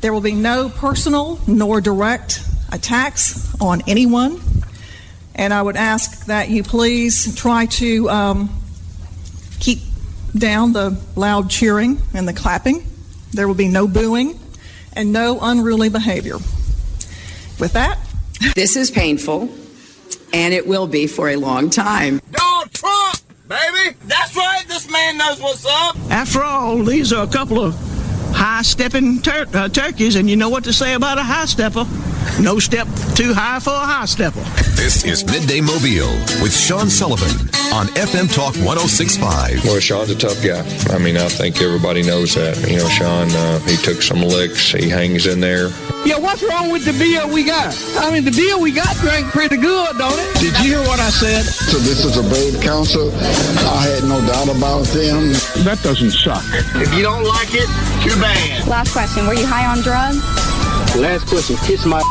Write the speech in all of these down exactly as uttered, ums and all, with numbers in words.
There will be no personal nor direct attacks on anyone. And I would ask that you please try to um, keep down the loud cheering and the clapping. There will be no booing and no unruly behavior. With that, this is painful, and it will be for a long time. Donald Trump, baby! That's right, this man knows what's up! After all, these are a couple of high-stepping tur- uh, turkeys, and you know what to say about a high-stepper. No step too high for a high-stepper. This is Midday Mobile with Sean Sullivan on F M Talk one oh six point five. Well, Sean's a tough guy. I mean, I think everybody knows that. You know, Sean, uh, he took some licks. He hangs in there. Yeah, what's wrong with the beer we got? I mean, the beer we got drank pretty good, don't it? Did you hear what I said? So this is a brave council. I had no doubt about them. That doesn't suck. If you don't like it, too bad. Last question. Were you high on drugs? Last question. Kiss my...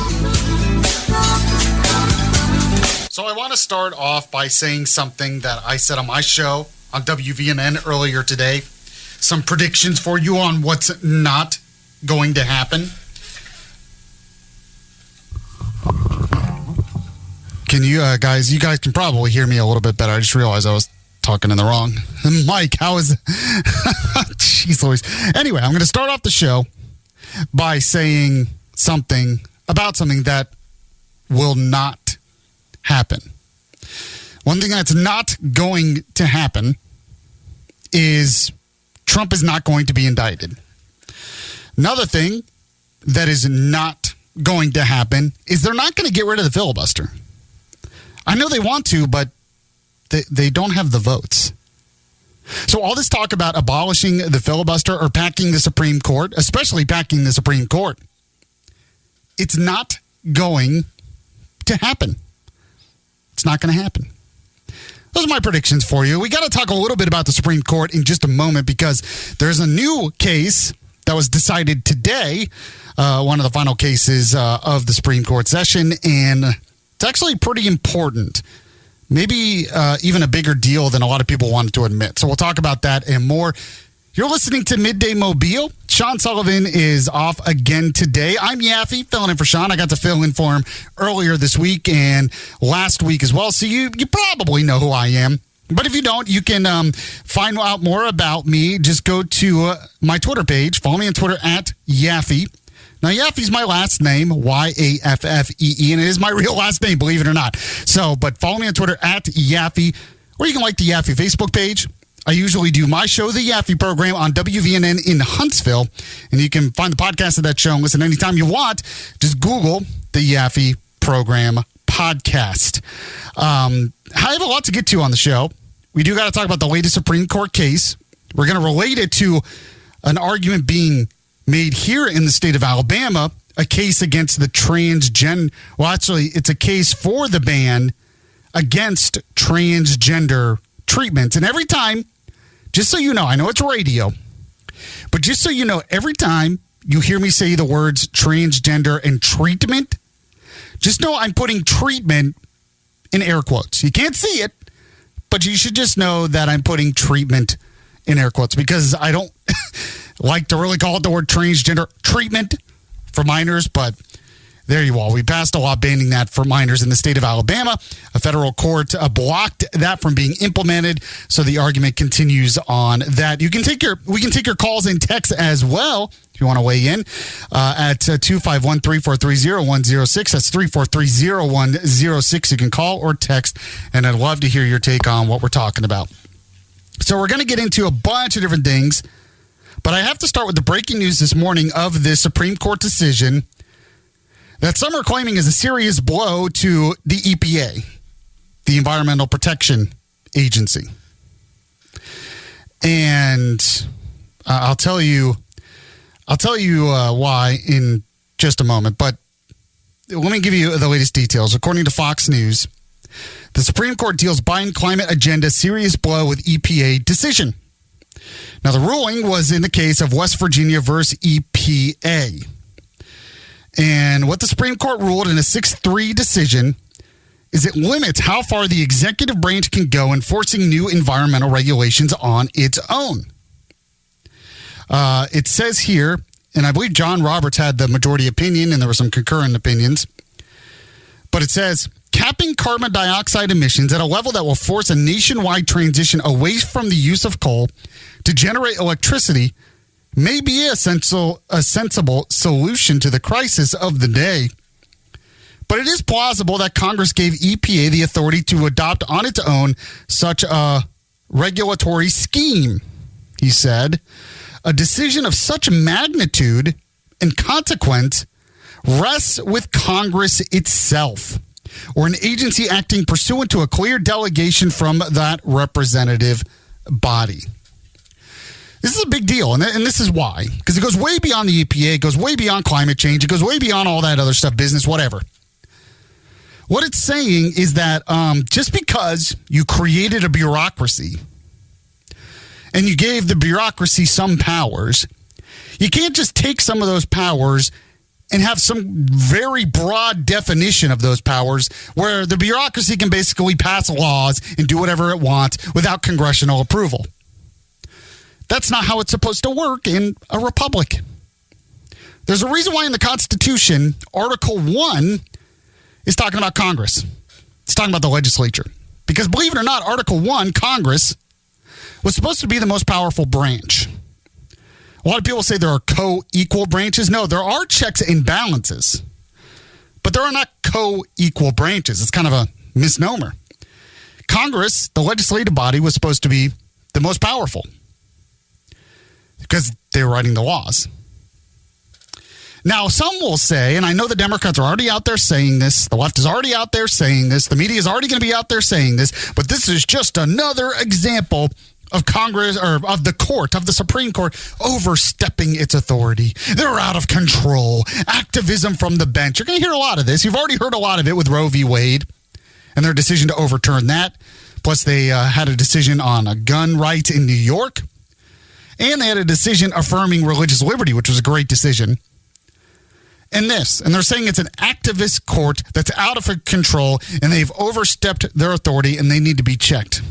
So I want to start off by saying something that I said on my show on W V N N earlier today. Some predictions for you on what's not going to happen. Can you uh, guys, you guys can probably hear me a little bit better. I just realized I was talking in the wrong mic. How is... Jeez Louise. Anyway, I'm going to start off the show by saying something about something that will not happen. One thing that's not going to happen is Trump is not going to be indicted. Another thing that is not going to happen is they're not going to get rid of the filibuster. I know they want to, but they, they don't have the votes. So all this talk about abolishing the filibuster or packing the Supreme Court, especially packing the Supreme Court, it's not going to happen. It's not going to happen. Those are my predictions for you. We got to talk a little bit about the Supreme Court in just a moment because there's a new case that was decided today, uh, one of the final cases uh, of the Supreme Court session, and it's actually pretty important. Maybe uh, even a bigger deal than a lot of people wanted to admit. So we'll talk about that and more. You're listening to Midday Mobile. Sean Sullivan is off again today. I'm Yaffe, filling in for Sean. I got to fill in for him earlier this week and last week as well. So you, you probably know who I am. But if you don't, you can um, find out more about me. Just go to uh, my Twitter page. Follow me on Twitter at Yaffe. Now, Yaffe's my last name, Y A F F E E, and it is my real last name, believe it or not. So, but follow me on Twitter at Yaffe, or you can like the Yaffe Facebook page. I usually do my show, The Yaffe Program, on W V N N in Huntsville, and you can find the podcast of that show and listen anytime you want. Just Google The Yaffe Program podcast. Um, I have a lot to get to on the show. We do got to talk about the latest Supreme Court case. We're going to relate it to an argument being made here in the state of Alabama, a case against the transgender. Well, actually, it's a case for the ban against transgender treatments. And every time, just so you know, I know it's radio, but just so you know, every time you hear me say the words transgender and treatment, just know I'm putting treatment in air quotes. You can't see it, but you should just know that I'm putting treatment in air quotes because I don't like to really call it the word transgender treatment for minors, but there you are. We passed a law banning that for minors in the state of Alabama. A federal court uh, blocked that from being implemented, so the argument continues on that. You can take your we can take your calls and texts as well if you want to weigh in uh, at uh, two five one, three four three, zero one zero six. That's three four three, zero one zero six. You can call or text, and I'd love to hear your take on what we're talking about. So we're going to get into a bunch of different things, but I have to start with the breaking news this morning of this Supreme Court decision that some are claiming is a serious blow to the E P A, the Environmental Protection Agency. And uh, I'll tell you, I'll tell you uh, why in just a moment, but let me give you the latest details. According to Fox News, the Supreme Court deals Biden climate agenda serious blow with E P A decision. Now, the ruling was in the case of West Virginia versus E P A. And what the Supreme Court ruled in a six three decision is it limits how far the executive branch can go enforcing new environmental regulations on its own. Uh, it says here, and I believe John Roberts had the majority opinion, and there were some concurrent opinions. But it says, capping carbon dioxide emissions at a level that will force a nationwide transition away from the use of coal to generate electricity may be a, sensible, a sensible solution to the crisis of the day. But it is plausible that Congress gave E P A the authority to adopt on its own such a regulatory scheme, he said. A decision of such magnitude and consequence rests with Congress itself, or an agency acting pursuant to a clear delegation from that representative body. This is a big deal, and, th- and this is why. Because it goes way beyond the E P A, it goes way beyond climate change, it goes way beyond all that other stuff, business, whatever. What it's saying is that um, just because you created a bureaucracy and you gave the bureaucracy some powers, you can't just take some of those powers and have some very broad definition of those powers where the bureaucracy can basically pass laws and do whatever it wants without congressional approval. That's not how it's supposed to work in a republic. There's a reason why in the Constitution, Article one is talking about Congress. It's talking about the legislature. Because believe it or not, Article one, Congress, was supposed to be the most powerful branch. A lot of people say there are co-equal branches. No, there are checks and balances. But there are not co-equal branches. It's kind of a misnomer. Congress, the legislative body, was supposed to be the most powerful because they were writing the laws. Now, some will say, and I know the Democrats are already out there saying this, the left is already out there saying this, the media is already going to be out there saying this, but this is just another example of Congress, or of the court, of the Supreme Court, overstepping its authority. They're out of control. Activism from the bench. You're going to hear a lot of this. You've already heard a lot of it with Roe v. Wade and their decision to overturn that. Plus, they uh, had a decision on a gun right in New York. And they had a decision affirming religious liberty, which was a great decision. And this, and they're saying it's an activist court that's out of control and they've overstepped their authority and they need to be checked.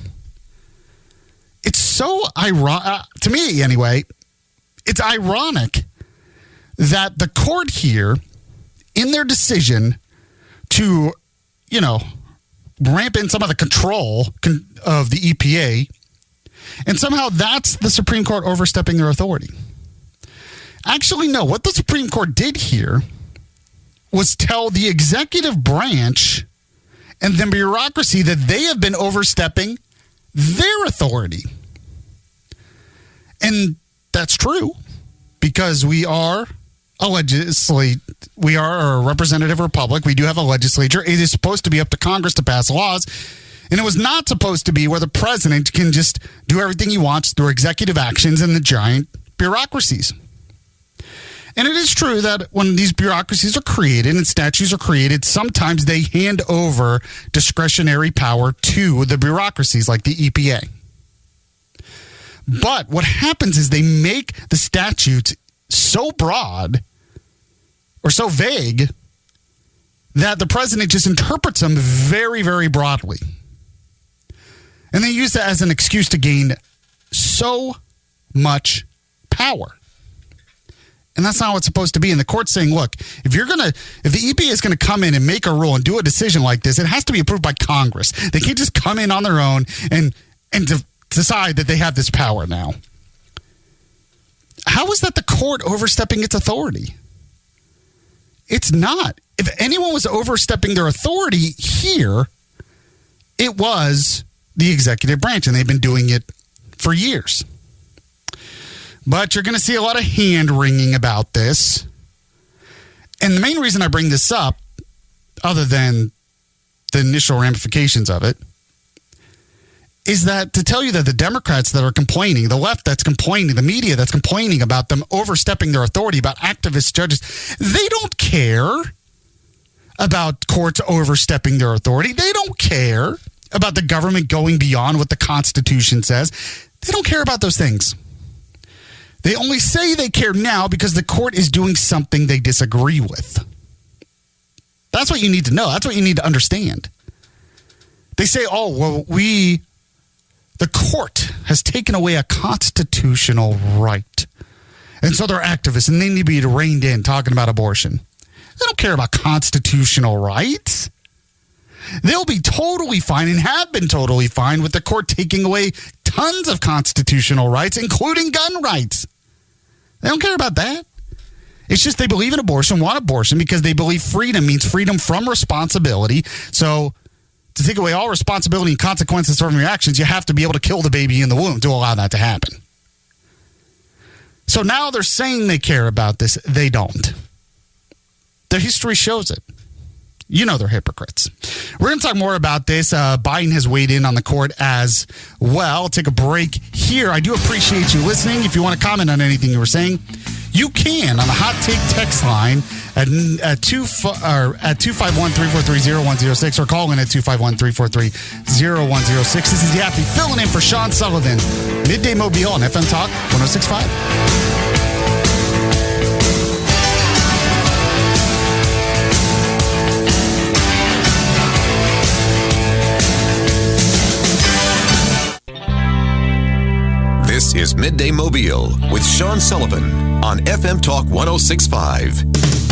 It's so ironic, uh, to me anyway, it's ironic that the court here, in their decision to, you know, ramp in some of the control con- of the E P A, and somehow that's the Supreme Court overstepping their authority. Actually, no. What the Supreme Court did here was tell the executive branch and the bureaucracy that they have been overstepping their authority. And that's true because we are a legislate, we are a representative republic. We do have a legislature. It is supposed to be up to Congress to pass laws. And it was not supposed to be where the president can just do everything he wants through executive actions and the giant bureaucracies. And it is true that when these bureaucracies are created and statutes are created, sometimes they hand over discretionary power to the bureaucracies like the E P A. But what happens is they make the statutes so broad or so vague that the president just interprets them very, very broadly. And they use that as an excuse to gain so much power. And that's not what it's supposed to be. And the court's saying, look, if you're going to, if the E P A is going to come in and make a rule and do a decision like this, it has to be approved by Congress. They can't just come in on their own and, and de- decide that they have this power now. How is that the court overstepping its authority? It's not. If anyone was overstepping their authority here, it was the executive branch, and they've been doing it for years. But you're going to see a lot of hand-wringing about this. And the main reason I bring this up, other than the initial ramifications of it, is that to tell you that the Democrats that are complaining, the left that's complaining, the media that's complaining about them overstepping their authority, about activist judges, they don't care about courts overstepping their authority. They don't care about the government going beyond what the Constitution says. They don't care about those things. They only say they care now because the court is doing something they disagree with. That's what you need to know. That's what you need to understand. They say, oh, well, we, the court has taken away a constitutional right. And so they're activists, and they need to be reined in talking about abortion. They don't care about constitutional rights. They'll be totally fine and have been totally fine with the court taking away tons of constitutional rights, including gun rights. They don't care about that. It's just they believe in abortion, want abortion, because they believe freedom means freedom from responsibility. So to take away all responsibility and consequences from your actions, you have to be able to kill the baby in the womb to allow that to happen. So now they're saying they care about this. They don't. Their history shows it. You know they're hypocrites. We're going to talk more about this. Uh, Biden has weighed in on the court as well. I'll take a break here. I do appreciate you listening. If you want to comment on anything you were saying, you can on the Hot Take text line at, at, two, or at two five one, three four three, zero one zero six or call in at two five one, three four three, zero one zero six. This is Yaffee filling in for Sean Sullivan. Midday Mobile on F M Talk one oh six point five. This is Midday Mobile with Sean Sullivan on F M Talk one oh six point five.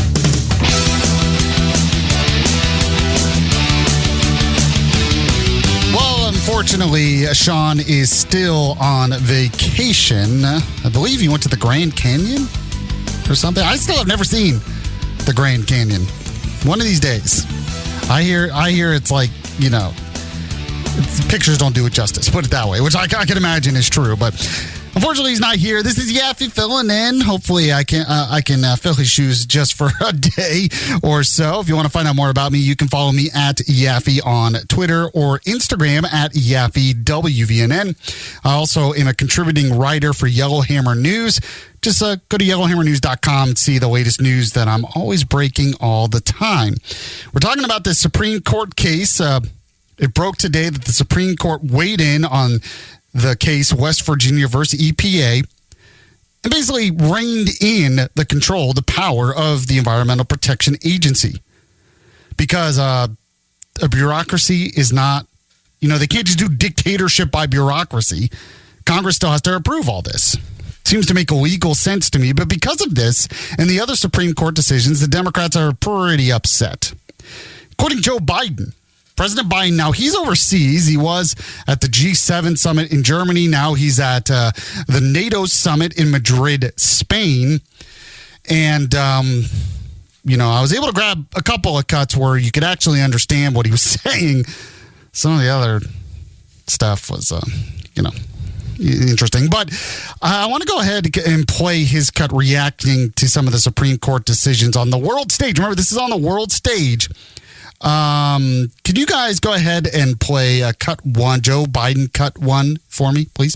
Well, unfortunately, Sean is still on vacation. I believe he went to the Grand Canyon or something. I still have never seen the Grand Canyon. One of these days. I hear, I hear it's like, you know, pictures don't do it justice, put it that way, which I, I can imagine is true. But unfortunately, he's not here. This is Yaffee filling in. Hopefully, I can uh, I can uh, fill his shoes just for a day or so. If you want to find out more about me, you can follow me at Yaffee on Twitter or Instagram at Yaffee W V N N. I also am a contributing writer for Yellowhammer News. Just uh, go to yellowhammer news dot com and see the latest news that I'm always breaking all the time. We're talking about this Supreme Court case. Uh, It broke today that the Supreme Court weighed in on the case West Virginia versus E P A and basically reined in the control, the power of the Environmental Protection Agency. Because uh, a bureaucracy is not, you know, they can't just do dictatorship by bureaucracy. Congress still has to approve all this. Seems to make legal sense to me. But because of this and the other Supreme Court decisions, the Democrats are pretty upset. According to Joe Biden, President Biden, now he's overseas. He was at the G seven summit in Germany. Now he's at uh, the NATO summit in Madrid, Spain. And, um, you know, I was able to grab a couple of cuts where you could actually understand what he was saying. Some of the other stuff was, uh, you know, interesting. But uh, I want to go ahead and play his cut reacting to some of the Supreme Court decisions on the world stage. Remember, this is on the world stage. Um, can you guys go ahead and play uh, cut one, Joe Biden cut one for me, please?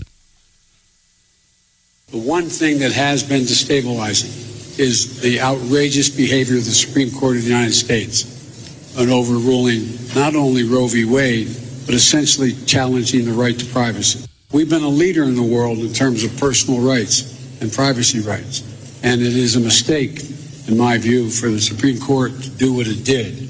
The one thing that has been destabilizing is the outrageous behavior of the Supreme Court of the United States on overruling not only Roe v. Wade, but essentially challenging the right to privacy. We've been a leader in the world in terms of personal rights and privacy rights, and it is a mistake, in my view, for the Supreme Court to do what it did.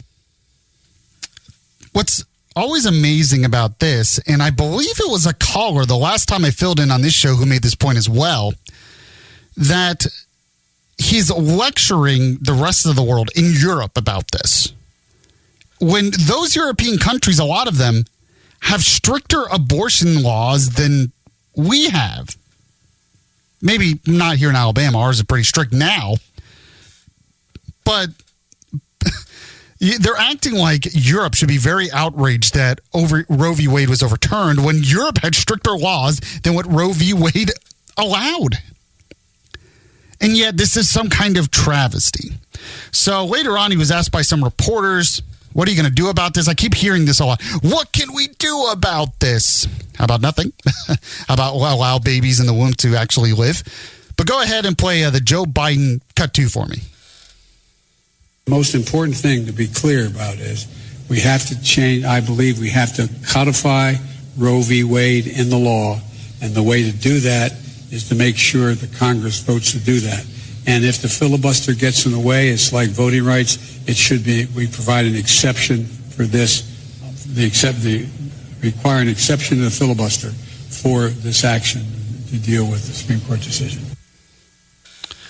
What's always amazing about this, and I believe it was a caller the last time I filled in on this show who made this point as well, that he's lecturing the rest of the world in Europe about this. When those European countries, a lot of them, have stricter abortion laws than we have. Maybe not here in Alabama. Ours is pretty strict now. But they're acting like Europe should be very outraged that over Roe v. Wade was overturned when Europe had stricter laws than what Roe v. Wade allowed. And yet this is some kind of travesty. So later on, he was asked by some reporters, what are you going to do about this? I keep hearing this a lot. What can we do about this? How about nothing? How about allow babies in the womb to actually live? But go ahead and play uh, the Joe Biden cut two for me. The most important thing to be clear about is we have to change, I believe we have to codify Roe v. Wade in the law. And the way to do that is to make sure the Congress votes to do that. And if the filibuster gets in the way, it's like voting rights. It should be, we provide an exception for this, the accept, the require an exception to the filibuster for this action to deal with the Supreme Court decision.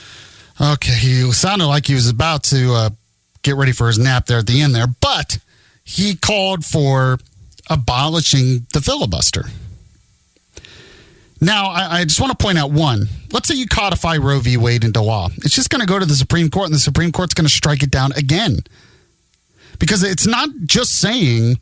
Okay, he sounded like he was about to uh, get ready for his nap there at the end there, but he called for abolishing the filibuster. Now, I, I just want to point out one. Let's say you codify Roe v. Wade into law. It's just going to go to the Supreme Court, and the Supreme Court's going to strike it down again. Because it's not just saying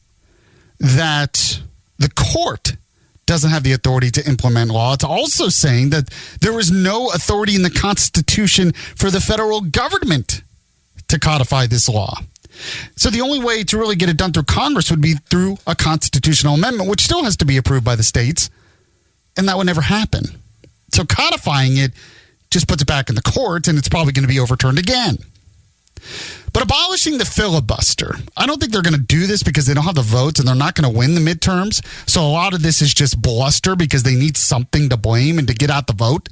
that the court doesn't have the authority to implement law. It's also saying that there is no authority in the Constitution for the federal government to codify this law. So the only way to really get it done through Congress would be through a constitutional amendment, which still has to be approved by the states. And that would never happen. So codifying it just puts it back in the courts, and it's probably going to be overturned again. But abolishing the filibuster, I don't think they're going to do this because they don't have the votes and they're not going to win the midterms. So a lot of this is just bluster because they need something to blame and to get out the vote.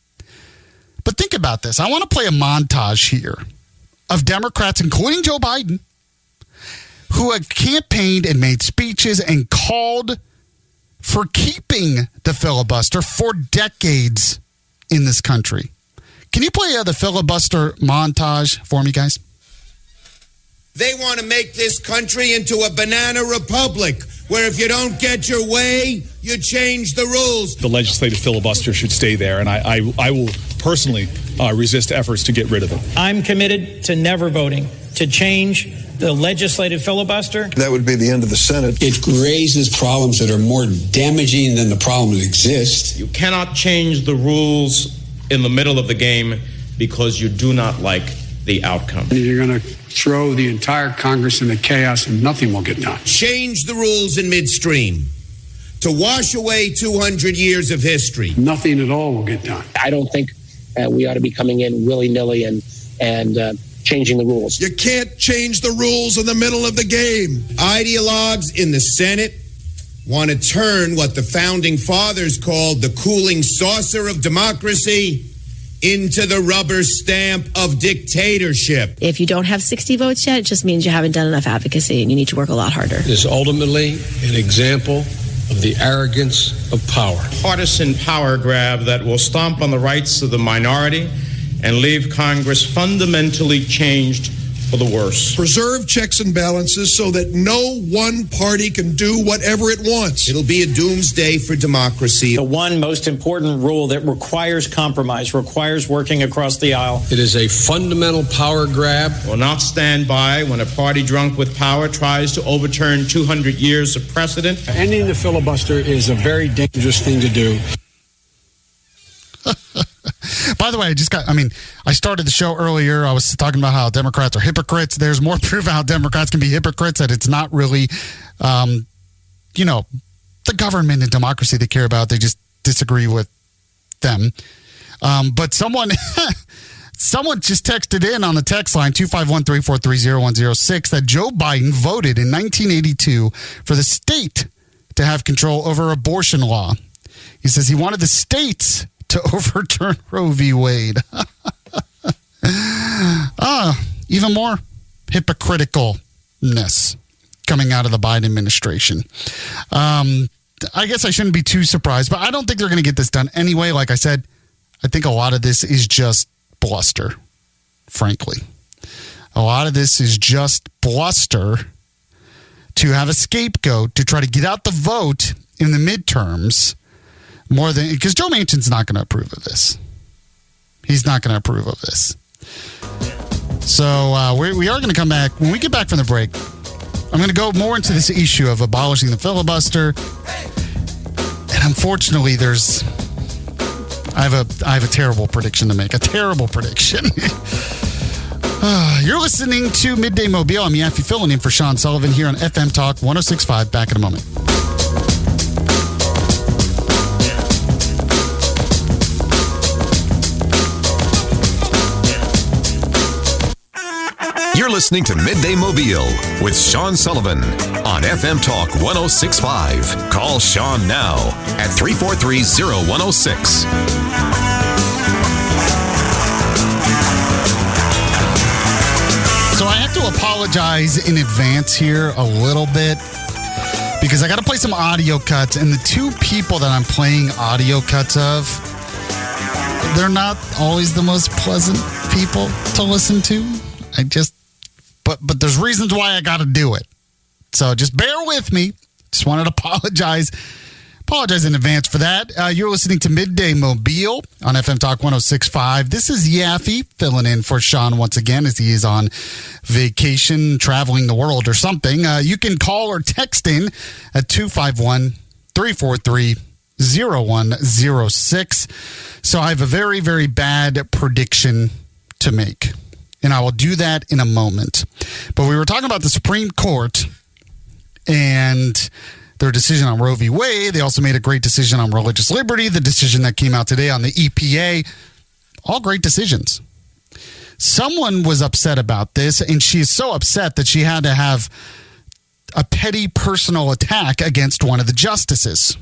But think about this. I want to play a montage here of Democrats, including Joe Biden, who have campaigned and made speeches and called for keeping the filibuster for decades in this country. Can you play uh, the filibuster montage for me, guys? They want to make this country into a banana republic where if you don't get your way, you change the rules. The legislative filibuster should stay there, and I, I, I will personally uh, resist efforts to get rid of it. I'm committed to never voting to change the legislative filibuster. That would be the end of the Senate. It raises problems that are more damaging than the problems that exist. You cannot change the rules in the middle of the game because you do not like the outcome. You're going to throw the entire Congress into chaos and nothing will get done. Change the rules in midstream to wash away two hundred years of history. Nothing at all will get done. I don't think uh, we ought to be coming in willy-nilly and, and uh, changing the rules. You can't change the rules in the middle of the game. Ideologues in the Senate want to turn what the founding fathers called the cooling saucer of democracy into the rubber stamp of dictatorship. If you don't have sixty votes yet, it just means you haven't done enough advocacy and you need to work a lot harder. It is ultimately an example of the arrogance of power. Partisan power grab that will stomp on the rights of the minority and leave Congress fundamentally changed for the worse. Preserve checks and balances so that no one party can do whatever it wants. It'll be a doomsday for democracy. The one most important rule that requires compromise, requires working across the aisle. It is a fundamental power grab. Will not stand by when a party drunk with power tries to overturn two hundred years of precedent. Ending the filibuster is a very dangerous thing to do. By the way, I just got, I mean, I started the show earlier. I was talking about how Democrats are hypocrites. There's more proof of how Democrats can be hypocrites, that it's not really, um, you know, the government and democracy they care about. They just disagree with them. Um, but someone, someone just texted in on the text line, two five one, three four three, zero one zero six, that Joe Biden voted in nineteen eighty-two for the state to have control over abortion law. He says he wanted the states to overturn Roe v. Wade. ah, even more hypocriticalness coming out of the Biden administration. Um, I guess I shouldn't be too surprised, but I don't think they're going to get this done anyway. Like I said, I think a lot of this is just bluster, frankly. A lot of this is just bluster to have a scapegoat to try to get out the vote in the midterms. More than, because Joe Manchin's not going to approve of this. He's not going to approve of this. So uh, we, we are going to come back. When we get back from the break, I'm going to go more into this issue of abolishing the filibuster. And unfortunately, there's, I have a, I have a terrible prediction to make. A terrible prediction. uh, you're listening to Midday Mobile. I'm Yaffe, filling in for Sean Sullivan here on F M Talk one oh six point five. Back in a moment. You're listening to Midday Mobile with Sean Sullivan on F M Talk one oh six point five. Call Sean now at three four three, zero one oh six. So I have to apologize in advance here a little bit because I got to play some audio cuts, and the two people that I'm playing audio cuts of, they're not always the most pleasant people to listen to. I just, but but there's reasons why I got to do it. So just bear with me. Just wanted to apologize. Apologize in advance for that. Uh, you're listening to Midday Mobile on F M Talk one oh six point five. This is Yaffe filling in for Sean once again as he is on vacation, traveling the world or something. Uh, you can call or text in at two five one, three four three, zero one zero six. So I have a very, very bad prediction to make, and I will do that in a moment. But we were talking about the Supreme Court and their decision on Roe v. Wade. They also made a great decision on religious liberty, the decision that came out today on the E P A. All great decisions. Someone was upset about this, and she is so upset that she had to have a petty personal attack against one of the justices.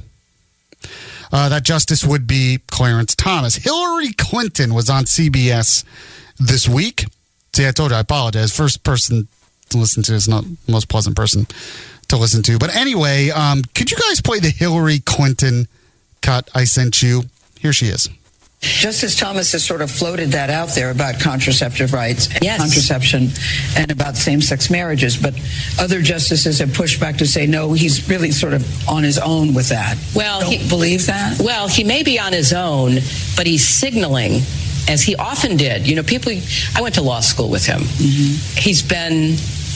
Uh, that justice would be Clarence Thomas. Hillary Clinton was on C B S this week. See, I told you, I apologize. First person to listen to is not the most pleasant person to listen to. But anyway, um, could you guys play the Hillary Clinton cut I sent you? Here she is. Justice Thomas has sort of floated that out there about contraceptive rights, Yes. contraception, and about same-sex marriages. But other justices have pushed back to say, no, he's really sort of on his own with that. Well, Don't he, believe that? Well, he may be on his own, but he's signaling, as he often did. You know, people, I went to law school with him. Mm-hmm. He's been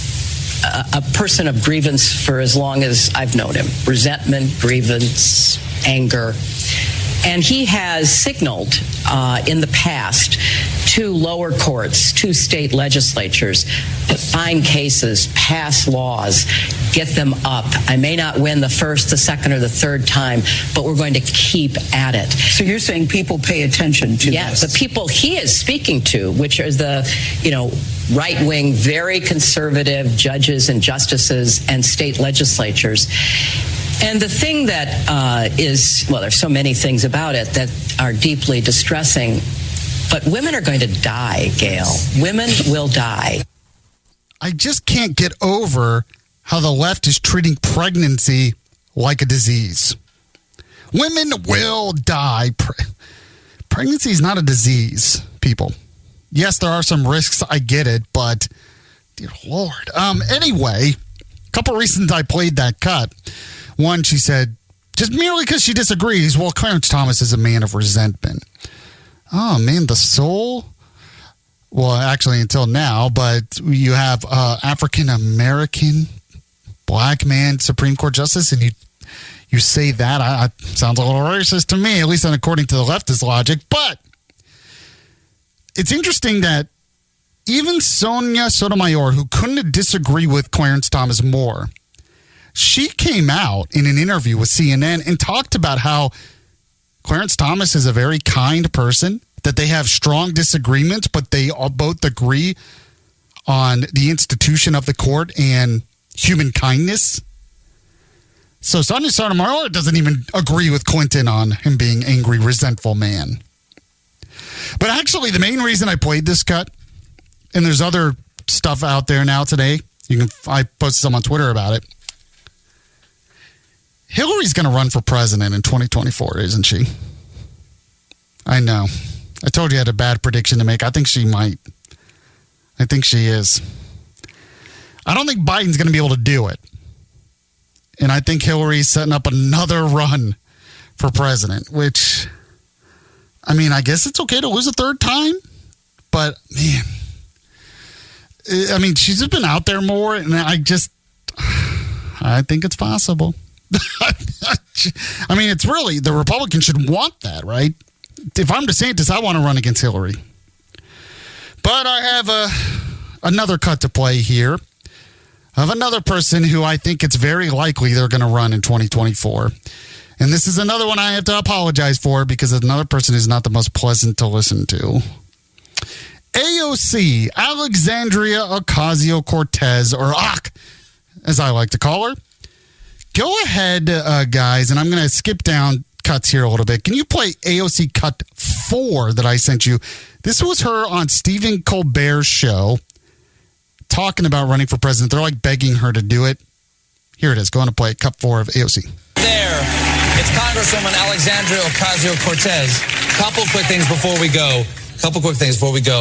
a, a person of grievance for as long as I've known him. Resentment, grievance, anger. And he has signaled uh, in the past to lower courts, to state legislatures, to find cases, pass laws, get them up. I may not win the first, the second, or the third time, but we're going to keep at it. So you're saying people pay attention to yes, this? The people he is speaking to, which are the, you know, right-wing, very conservative judges and justices and state legislatures. And the thing that uh, is, well, there's so many things about it that are deeply distressing, but women are going to die, Gail. Women will die. I just can't get over how the left is treating pregnancy like a disease. Women will die. Pre- pregnancy is not a disease, people. Yes, there are some risks. I get it, but dear Lord. Um. Anyway, a couple reasons I played that cut. One, she said, just merely because she disagrees, well, Clarence Thomas is a man of resentment. Oh, man, the soul? Well, actually, until now, but you have uh, African-American black man Supreme Court justice, and you you say that, I, I sounds a little racist to me, at least according to the leftist logic. But it's interesting that even Sonia Sotomayor, who couldn't disagree with Clarence Thomas more, she came out in an interview with C N N and talked about how Clarence Thomas is a very kind person, that they have strong disagreements, but they all both agree on the institution of the court and human kindness. So Sonia Sotomayor doesn't even agree with Clinton on him being angry, resentful man. But actually, the main reason I played this cut, and there's other stuff out there now today, you can I posted some on Twitter about it. Hillary's going to run for president in twenty twenty-four, isn't she? I know. I told you I had a bad prediction to make. I think she might. I think she is. I don't think Biden's going to be able to do it. And I think Hillary's setting up another run for president, which, I mean, I guess it's okay to lose a third time. But, man, I mean, she's just been out there more, and I just, I think it's possible. I mean, it's really, the Republicans should want that, right? If I'm DeSantis, I want to run against Hillary. But I have a, another cut to play here of another person who I think it's very likely they're going to run in twenty twenty-four. And this is another one I have to apologize for because another person who's not the most pleasant to listen to. A O C, Alexandria Ocasio-Cortez, or A C, as I like to call her. Go ahead, uh, guys, and I'm going to skip down cuts here a little bit. Can you play A O C cut four that I sent you? This was her on Stephen Colbert's show talking about running for president. They're like begging her to do it. Here it is. Going to play cut four of A O C. There, it's Congresswoman Alexandria Ocasio-Cortez. Couple quick things before we go. Couple quick things before we go.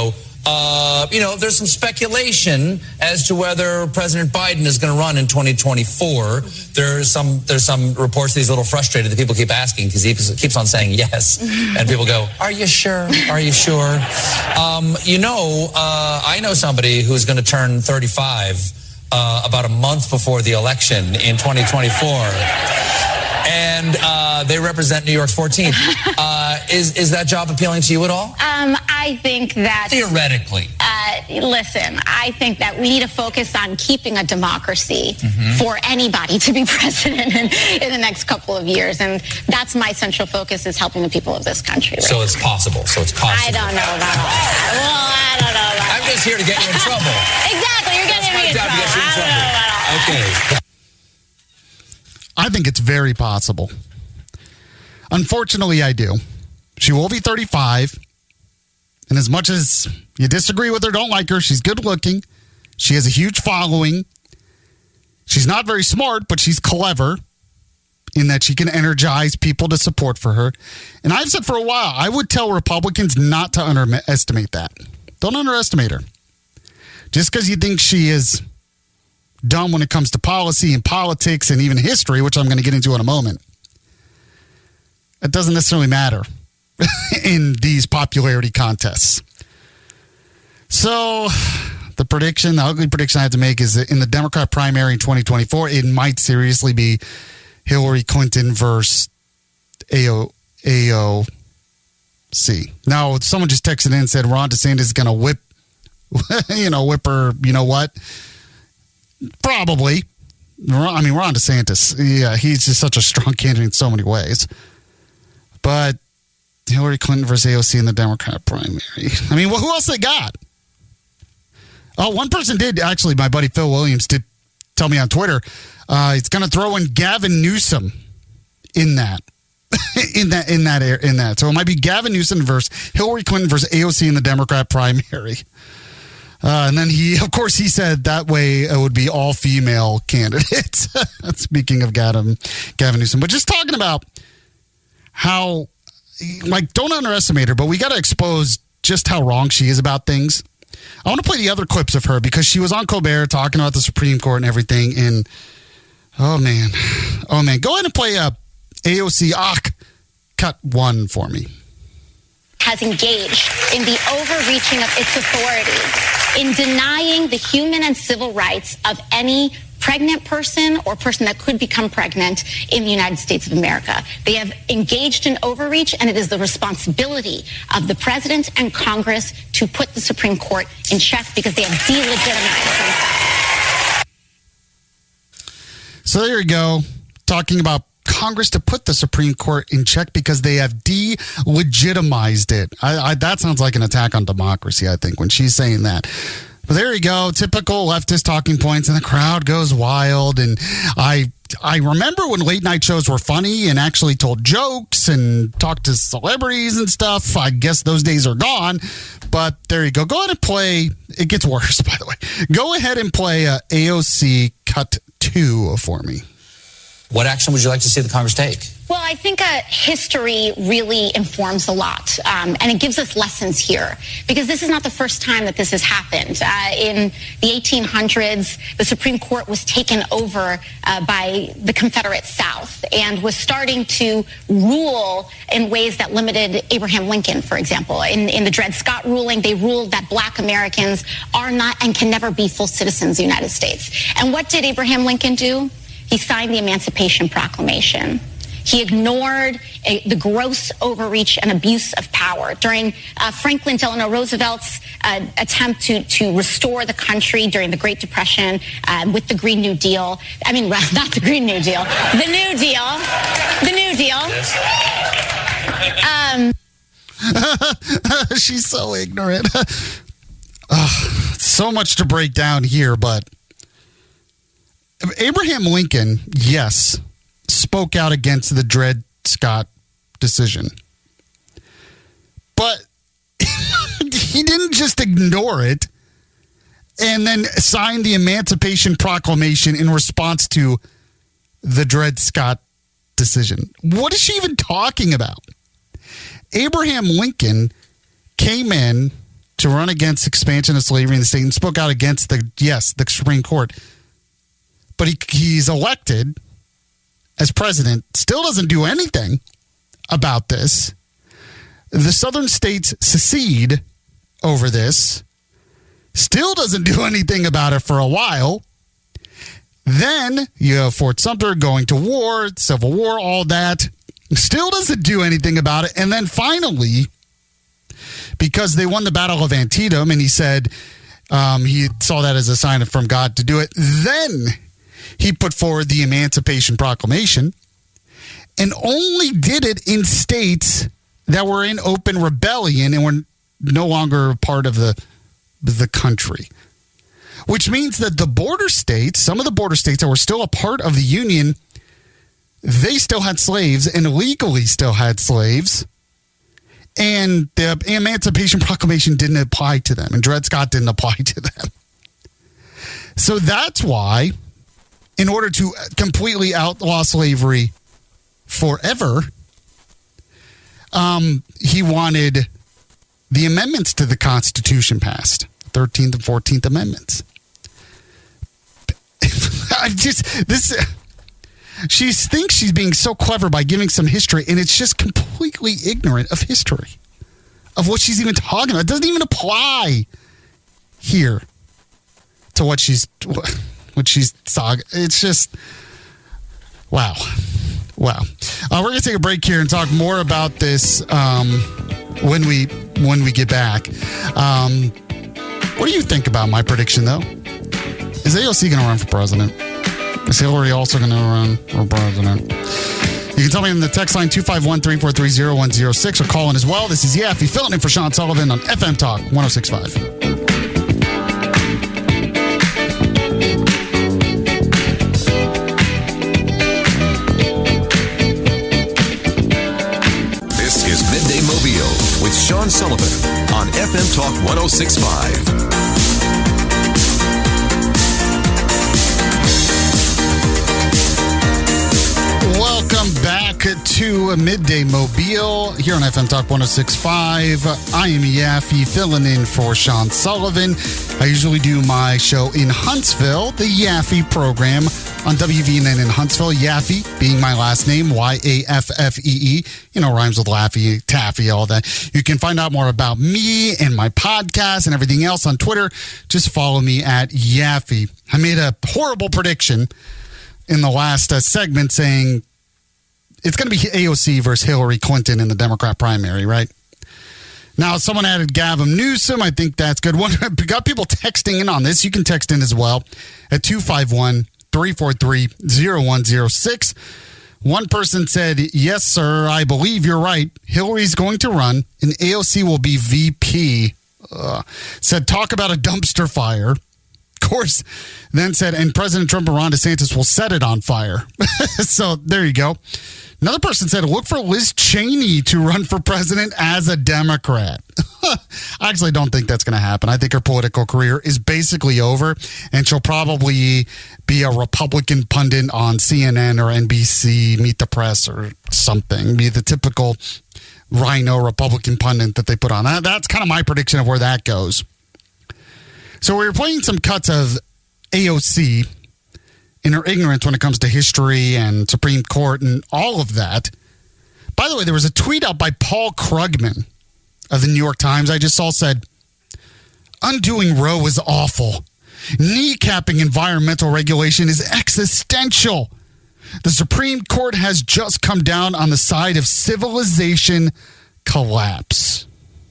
Uh, you know, there's some speculation as to whether President Biden is going to run in twenty twenty-four. There's some there's some reports that he's a little frustrated that people keep asking because he keeps on saying yes. And people go, are you sure? Are you sure? Um, you know, uh, I know somebody who's going to turn thirty-five uh, about a month before the election in twenty twenty-four. And uh, they represent New York's fourteenth. Uh, is is that job appealing to you at all? Um, I think that... Theoretically. Uh, listen, I think that we need to focus on keeping a democracy mm-hmm. for anybody to be president in, in the next couple of years. And that's my central focus, is helping the people of this country. Right? So it's possible. So it's possible. I don't know about that. Well, I don't know about I'm just here to get you in trouble. Exactly. You're getting me in trouble. To get you in trouble. I don't know about all that. Okay. I think it's very possible. Unfortunately, I do. She will be thirty-five. And as much as you disagree with her, don't like her, she's good looking. She has a huge following. She's not very smart, but she's clever in that she can energize people to support for her. And I've said for a while, I would tell Republicans not to underestimate that. Don't underestimate her. Just because you think she is dumb when it comes to policy and politics and even history, which I'm going to get into in a moment, it doesn't necessarily matter in these popularity contests. So the prediction, the ugly prediction I have to make is that in the Democrat primary in twenty twenty-four, it might seriously be Hillary Clinton versus A O C. Now, someone just texted in and said Ron DeSantis is going to whip, you know, whip her, you know what? Probably. I mean, Ron DeSantis, yeah, he's just such a strong candidate in so many ways. But Hillary Clinton versus A O C in the Democrat primary. I mean, well, who else they got? Oh, one person did, actually, my buddy Phil Williams did tell me on Twitter, uh, he's going to throw in Gavin Newsom in that. in that, in that, in that. So it might be Gavin Newsom versus Hillary Clinton versus A O C in the Democrat primary. Uh, and then he, of course, he said that way it would be all female candidates. Speaking of Gavin, Gavin Newsom, but just talking about how, like, don't underestimate her, but we got to expose just how wrong she is about things. I want to play the other clips of her because she was on Colbert talking about the Supreme Court and everything. And oh man, oh man, go ahead and play a A O C ah, cut one for me. Has engaged in the overreaching of its authority in denying the human and civil rights of any pregnant person or person that could become pregnant in the United States of America. They have engaged in overreach, and it is the responsibility of the president and Congress to put the Supreme Court in check because they have delegitimized themselves. So there you go, talking about Congress to put the Supreme Court in check because they have delegitimized it. I, I, that sounds like an attack on democracy, I think, when she's saying that. But there you go, typical leftist talking points, and the crowd goes wild. And I I remember when late night shows were funny and actually told jokes and talked to celebrities and stuff. I guess those days are gone. But there you go. Go ahead and play. It gets worse, by the way. Go ahead and play uh, A O C cut two for me. What action would you like to see the Congress take? Well, I think uh, history really informs a lot, um, and it gives us lessons here, because this is not the first time that this has happened. Uh, in the eighteen hundreds, the Supreme Court was taken over uh, by the Confederate South and was starting to rule in ways that limited Abraham Lincoln, for example. In, in the Dred Scott ruling, they ruled that black Americans are not and can never be full citizens of the United States. And what did Abraham Lincoln do? He signed the Emancipation Proclamation. He ignored a, the gross overreach and abuse of power during uh, Franklin Delano Roosevelt's uh, attempt to, to restore the country during the Great Depression uh, with the Green New Deal. I mean, not the Green New Deal, the New Deal, the New Deal. Um, She's so ignorant. uh, so much to break down here, but Abraham Lincoln, yes, spoke out against the Dred Scott decision. But he didn't just ignore it and then sign the Emancipation Proclamation in response to the Dred Scott decision. What is she even talking about? Abraham Lincoln came in to run against expansion of slavery in the state and spoke out against the, yes, the Supreme Court. But he, he's elected as president, still doesn't do anything about this. The southern states secede over this, still doesn't do anything about it for a while. Then you have Fort Sumter going to war, Civil War, all that. Still doesn't do anything about it. And then finally, because they won the Battle of Antietam and he said um, he saw that as a sign from God to do it, then he put forward the Emancipation Proclamation and only did it in states that were in open rebellion and were no longer part of the, the country. Which means that the border states, some of the border states that were still a part of the Union, they still had slaves and legally still had slaves. And the Emancipation Proclamation didn't apply to them. And Dred Scott didn't apply to them. So that's why, in order to completely outlaw slavery forever, um, he wanted the amendments to the Constitution passed. thirteenth and fourteenth Amendments. I just, this, she thinks she's being so clever by giving some history, and it's just completely ignorant of history, of what she's even talking about. It doesn't even apply here to what she's, what she's talking. It's just, wow. Wow. Uh, we're going to take a break here and talk more about this um, when we, when we get back. Um, what do you think about my prediction, though? Is A O C going to run for president? Is Hillary also going to run for president? You can tell me in the text line two five one, three four three, zero one zero six or call in as well. This is Yaffe filling in for Sean Sullivan on F M Talk one oh six point five. This is Midday Mobile with Sean Sullivan on F M Talk one oh six point five. Welcome back to Midday Mobile here on F M Talk one oh six point five. I am Yaffe filling in for Sean Sullivan. I usually do my show in Huntsville, the Yaffe program on W V N N in Huntsville. Yaffe being my last name, Y A F F E E. You know, rhymes with Laffy, Taffy, all that. You can find out more about me and my podcast and everything else on Twitter. Just follow me at Yaffe. I made a horrible prediction in the last uh, segment saying it's going to be A O C versus Hillary Clinton in the Democrat primary, right? Now, someone added Gavin Newsom. I think that's good. One, got people texting in on this. You can text in as well at two five one, three four three, zero one zero six. One person said, yes, sir, I believe you're right. Hillary's going to run, and A O C will be V P. Uh, said, talk about a dumpster fire. Of course, then said, and President Trump and Ron DeSantis will set it on fire. So there you go. Another person said, look for Liz Cheney to run for president as a Democrat. I actually don't think that's going to happen. I think her political career is basically over, and she'll probably be a Republican pundit on C N N or N B C, Meet the Press or something. Be the typical rhino Republican pundit that they put on. That's kind of my prediction of where that goes. So we were playing some cuts of A O C in her ignorance when it comes to history and Supreme Court and all of that. By the way, there was a tweet out by Paul Krugman of the New York Times I just saw said, undoing Roe was awful. Kneecapping environmental regulation is existential. The Supreme Court has just come down on the side of civilization collapse.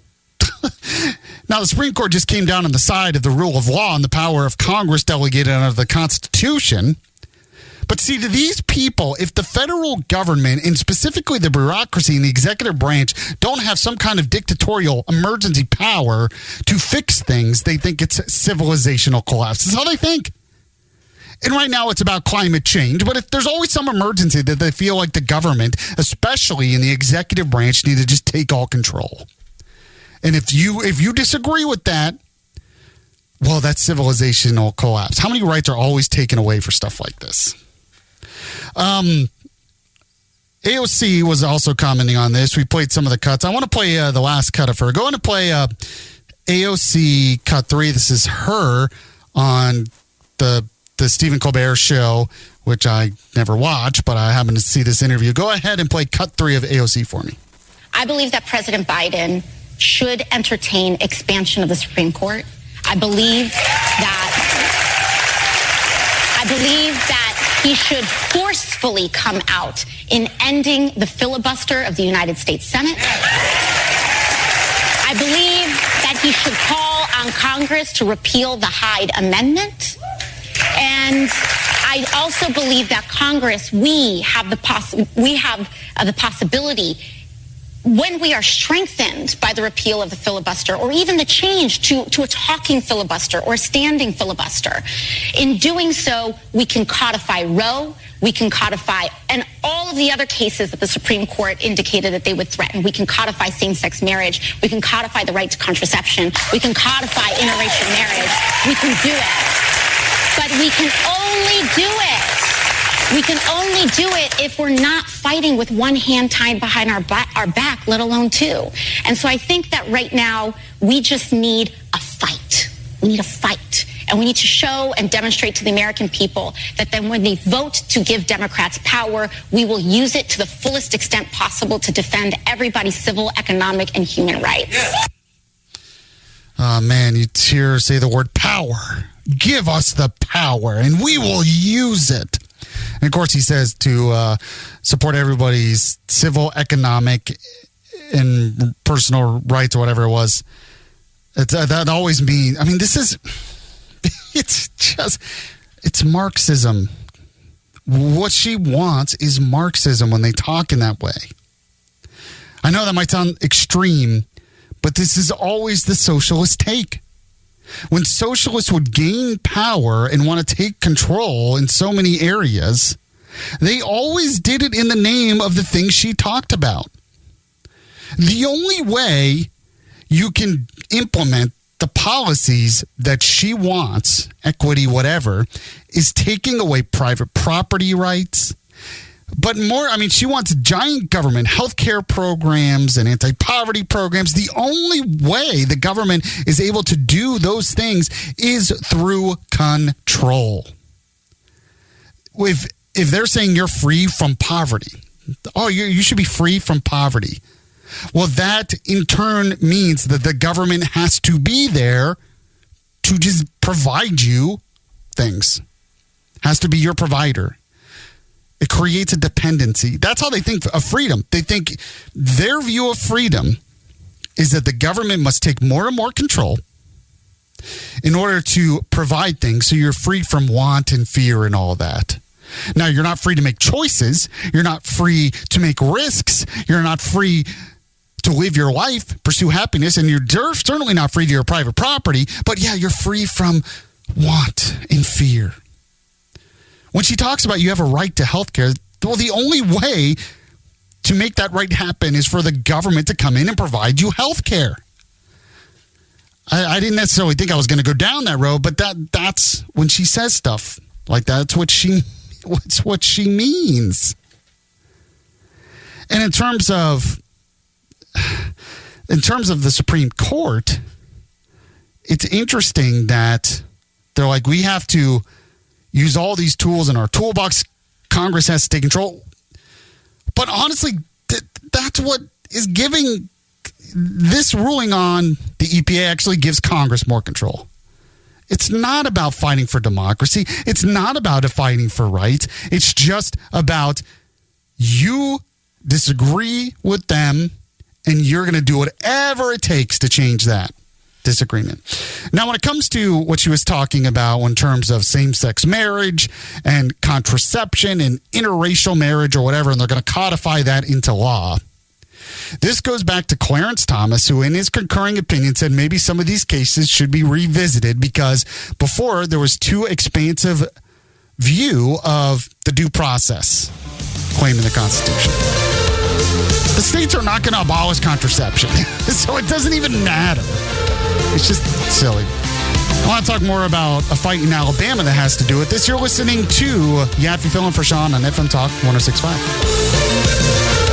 Now, the Supreme Court just came down on the side of the rule of law and the power of Congress delegated under the Constitution. But see, to these people, if the federal government, and specifically the bureaucracy and the executive branch, don't have some kind of dictatorial emergency power to fix things, they think it's civilizational collapse. That's how they think. And right now it's about climate change, but if there's always some emergency that they feel like the government, especially in the executive branch, need to just take all control. And if you if you disagree with that, well, that's civilizational collapse. How many rights are always taken away for stuff like this? Um, A O C was also commenting on this. We played some of the cuts. I want to play uh, the last cut of her. Go on to play uh, A O C cut three. This is her on the the Stephen Colbert show, which I never watch, but I happen to see this interview. Go ahead and play cut three of A O C for me. I believe that President Biden should entertain expansion of the Supreme Court. I believe that I believe that he should forcefully come out in ending the filibuster of the United States Senate. I believe that he should call on Congress to repeal the Hyde Amendment. And I also believe that Congress, we have the poss- we have uh, the possibility, when we are strengthened by the repeal of the filibuster, or even the change to, to a talking filibuster or a standing filibuster, in doing so, we can codify Roe, we can codify, and all of the other cases that the Supreme Court indicated that they would threaten. We can codify same-sex marriage, we can codify the right to contraception, we can codify interracial marriage. We can do it. But we can only do it. We can only do it if we're not fighting with one hand tied behind our, ba- our back, let alone two. And so I think that right now we just need a fight. We need a fight. And we need to show and demonstrate to the American people that then when they vote to give Democrats power, we will use it to the fullest extent possible to defend everybody's civil, economic, and human rights. Oh, man, you hear her say the word power. Give us the power, and we will use it. And, of course, he says to uh, support everybody's civil, economic, and personal rights or whatever it was. It's, uh, that always means, I mean, this is, it's just, it's Marxism. What she wants is Marxism when they talk in that way. I know that might sound extreme, but this is always the socialist take. When socialists would gain power and want to take control in so many areas, they always did it in the name of the things she talked about. The only way you can implement the policies that she wants, equity, whatever, is taking away private property rights. But more, I mean, she wants giant government healthcare programs and anti-poverty programs. The only way the government is able to do those things is through control. If, if they're saying you're free from poverty, oh, you you should be free from poverty. Well, that in turn means that the government has to be there to just provide you things. Has to be your provider. It creates a dependency. That's how they think of freedom. They think their view of freedom is that the government must take more and more control in order to provide things so you're free from want and fear and all that. Now, you're not free to make choices. You're not free to make risks. You're not free to live your life, pursue happiness, and you're certainly not free to your private property. But yeah, you're free from want and fear. When she talks about you have a right to health care, well, the only way to make that right happen is for the government to come in and provide you health care. I, I didn't necessarily think I was going to go down that road, but that that's when she says stuff like that, it's what she, it's what she means. And in terms of, in terms of the Supreme Court, it's interesting that they're like, we have to use all these tools in our toolbox. Congress has to take control. But honestly, th- that's what is giving this ruling on the E P A actually gives Congress more control. It's not about fighting for democracy. It's not about fighting for rights. It's just about you disagree with them and you're going to do whatever it takes to change that disagreement. Now, when it comes to what she was talking about in terms of same-sex marriage and contraception and interracial marriage or whatever, and they're going to codify that into law, this goes back to Clarence Thomas, who in his concurring opinion said maybe some of these cases should be revisited because before there was too expansive view of the due process claim in the Constitution. The states are not going to abolish contraception, so it doesn't even matter. It's just silly. I want to talk more about a fight in Alabama that has to do with this. You're listening to Yaffe Filling for Sean on F M Talk one oh six point five.